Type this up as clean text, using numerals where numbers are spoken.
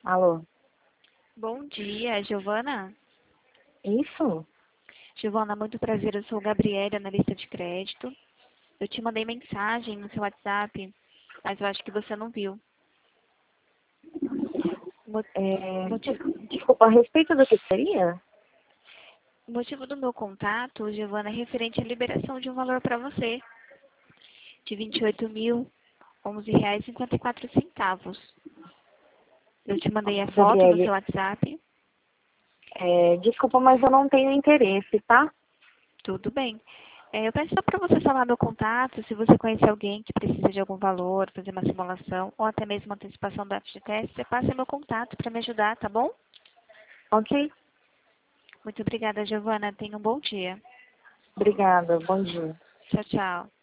Alô? Bom dia, Giovana. Isso? Giovana, muito prazer. Eu sou Gabriela, analista de crédito. Eu te mandei mensagem no seu WhatsApp, mas eu acho que você não viu. Mo- Motivo, Desculpa, a respeito do que seria? o motivo do meu contato, Giovana, é referente à liberação de um valor para você, de R$ 28.011,54. Eu te mandei a foto no seu Gabriele, WhatsApp. desculpa, mas eu não tenho interesse, tá? Tudo bem. Eu peço só para você salvar meu contato, se você conhecer alguém que precisa de algum valor, fazer uma simulação, ou até mesmo uma antecipação do FGTS, você passa meu contato para me ajudar, tá bom? Ok? Muito obrigada, Giovana. Tenha um bom dia. Obrigada, bom dia. Tchau, tchau.